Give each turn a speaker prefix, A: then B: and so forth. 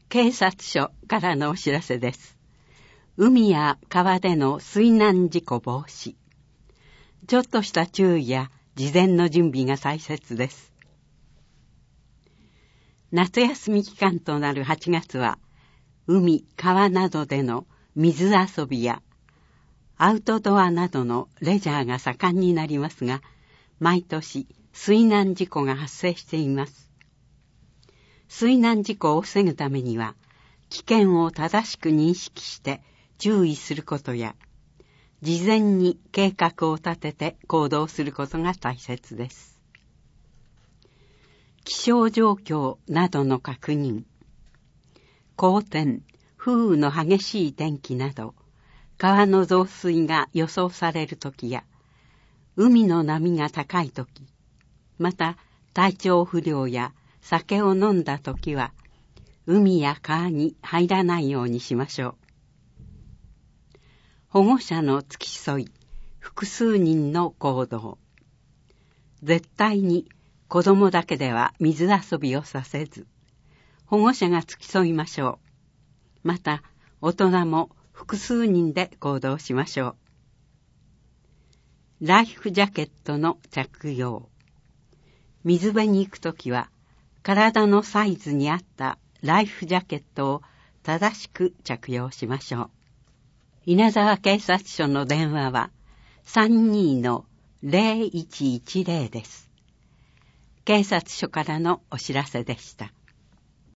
A: 警察署からのお知らせです。海や川での水難事故防止。ちょっとした注意や事前の準備が大切です。夏休み期間となる8月は、海、川などでの水遊びやアウトドアなどのレジャーが盛んになりますが、毎年水難事故が発生しています。水難事故を防ぐためには、危険を正しく認識して注意することや、事前に計画を立てて行動することが大切です。気象状況などの確認、荒天、風雨の激しい天気など、川の増水が予想されるときや、海の波が高いとき、また体調不良や酒を飲んだときは、海や川に入らないようにしましょう。保護者の付き添い、複数人の行動。絶対に子供だけでは水遊びをさせず、保護者が付き添いましょう。また、大人も複数人で行動しましょう。ライフジャケットの着用。水辺に行くときは、体のサイズに合ったライフジャケットを正しく着用しましょう。稲沢警察署の電話は 32-0110 です。警察署からのお知らせでした。